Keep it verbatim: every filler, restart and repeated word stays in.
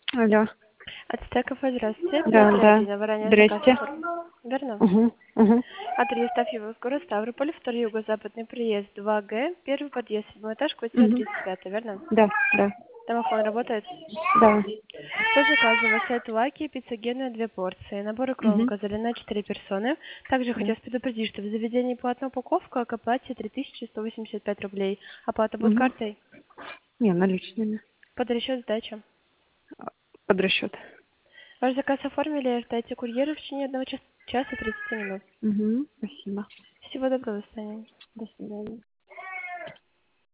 Алло. От Стекова, здравствуйте. Да, Петра да. Ирина, вы ранее заказ Здрасте. оформили. Верно? Угу, угу, Адрес Ставьево, город Ставрополь, второй юго-западный приезд, два Г, первый подъезд, седьмой этаж, квартира угу. тридцать пять, верно? Да, да, Домофон работает? да. По заказу у вас сет лаки, пиццегенная две порции, набор икрон Угу, козыря на четыре персоны. Также хочу да. вас предупредить, что в заведении платная упаковка к оплате три тысячи сто восемьдесят пять рублей. Оплата будет Угу. картой? Не, наличными. Под расчет сдача. Под расчет. Ваш заказ оформили, ждайте курьера в течение одного часа, часа тридцати минут. Угу, спасибо. Всего доброго, до свидания. До свидания.